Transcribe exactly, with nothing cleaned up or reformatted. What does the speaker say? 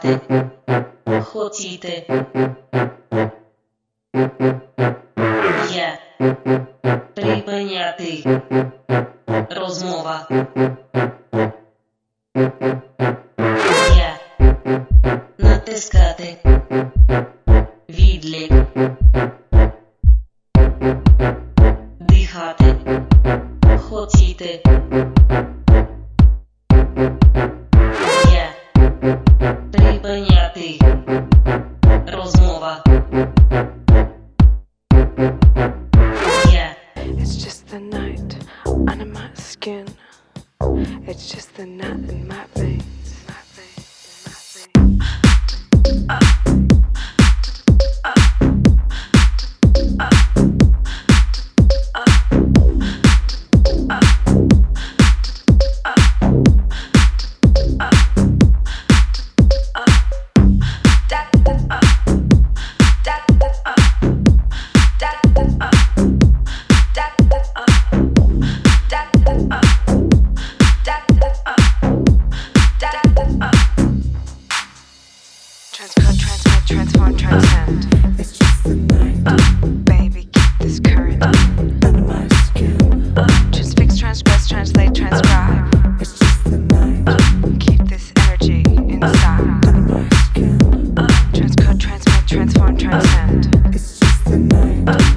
дихати, хотіти. Я припиняти. Розмова. Я натискати. Відлік. Дихати. Хотіти. Я припиняти. Розмова. Я. It's just the night under my skin. It's just the night in my veins. My veins, my veins. Uh. Transcode, transmit, transform, transcend. It's just the night. Uh, baby, keep this current. Uh, under my skin. Uh, transfix, transgress, translate, transcribe. It's just the night. Uh, keep this energy inside. Under my skin. Uh, transcode, transmit, transform, transcend. It's just the night. Uh,